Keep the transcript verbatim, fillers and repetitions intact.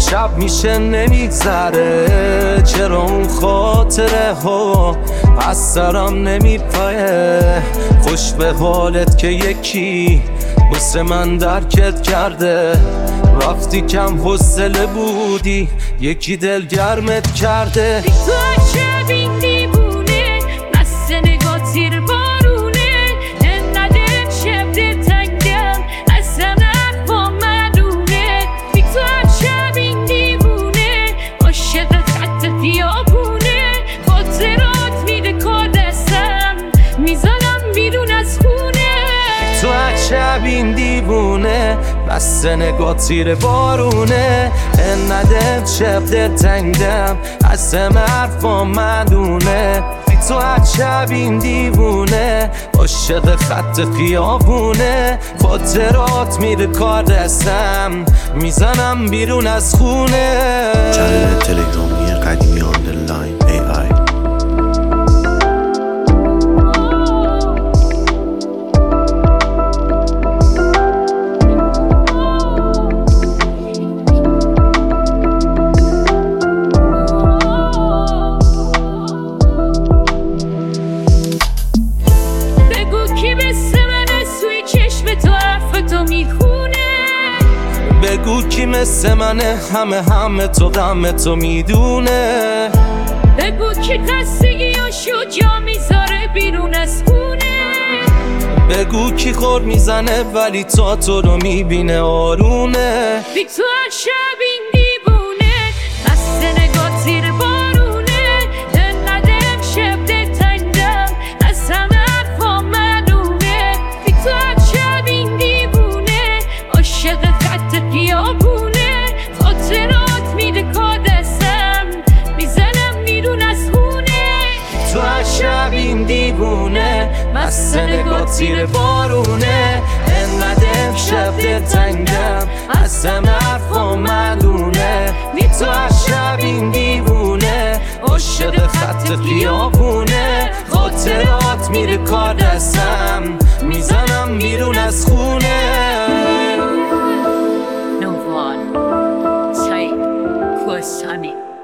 شب میشه نمیگذره، چرا اون خاطره ها پس سرم نمیپایه. خوش به حالت که یکی واسه من درکت کرده، وقتی کم حوصله بودی یکی دلگرمت کرده. بی تو شب این دیوونه بس نگاه تیر بارونه، انقدر شب دلتنگم اصلا حرفا معلومه. بی تو شب این دیوونه عاشق خط خیابونه، خاطرات میره کار دستم میزنم بیرون از خونه. تو شب این دیوونه بس نگاه تیر بارونه، انقدر شب دلتنگم از همه حرفا معلومه. تو شب این دیوونه عاشق خط خیابونه، خاطرات میره کار دستم میزنم بیرون از خونه. چنل تلگرامی قدیمی آندرلاین ای آی. بگو کی مثل منه همه همه تو غم تو میدونه. بگو کی خستگیاشو جا میذاره بیرون از خونه. بگو کی خور میزنه ولی تا تو رو میبینه آرونه. بی تو هر شب این دیوونه خسته نگاه تیر بارونه، انقدر شب دلتنگم از همه حرفا معلومه. بی تو هر شب این دیوونه عاشق خط خیابونه، خاطرات میره کار دستم میزنم بیرون از خونه. تو هر شب این دیوونه مست نگاه تیر بارونه، انقدر شب دلتنگم از همه حرفا معلومه. بی تو هر شب این دیوونه عاشق خط خیابونه، خاطرات میره کار دستم میزنم بیرون از خونه. Novon, tight, close, honey.